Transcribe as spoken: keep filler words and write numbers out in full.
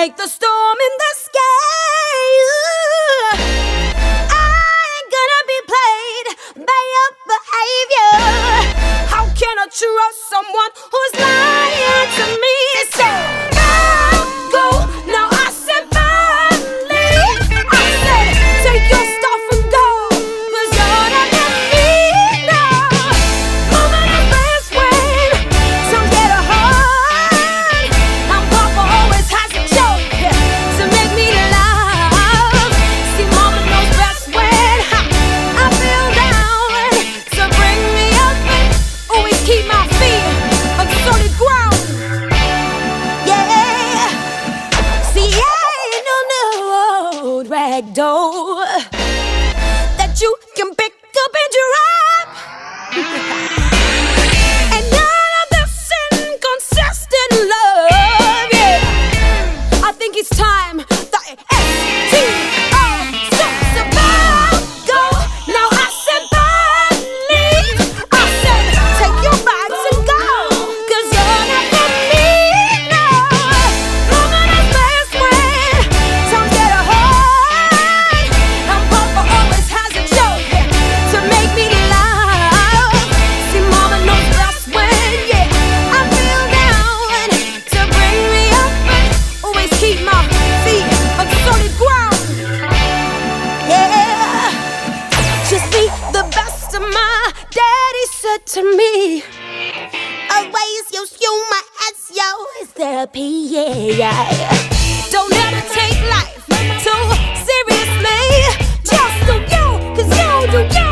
like the storm in the sky. Ooh, I ain't gonna be played by your behavior. How can I trust someone who's lying to me? So I'll go, now I said bye, leave. I said take your stuff and go, 'cause you're not for me now. Moving is best when some get a heart. And Papa always has a joke to make me laugh. See, Mama knows best when ha, I feel down, to bring me up and always keep my feet on solid ground. Yeah, see, I ain't no no rag doll that you can pick up and drop. And none of this inconsistent love, yeah. I think it's time that S T O stops about go. Now I said bye, leave. I said take your bags and go, 'cause you're not for me now. Moving is best when times get hard. And Papa always has a joke to make me laugh. See, Mama knows best when, yeah, I feel down, to bring me up and always keep my feet on solid ground. Yeah, just be the best of my daddy said to me. Always use humor as your therapy, yeah. Don't ever take life too seriously. Just do you, 'cause you do you.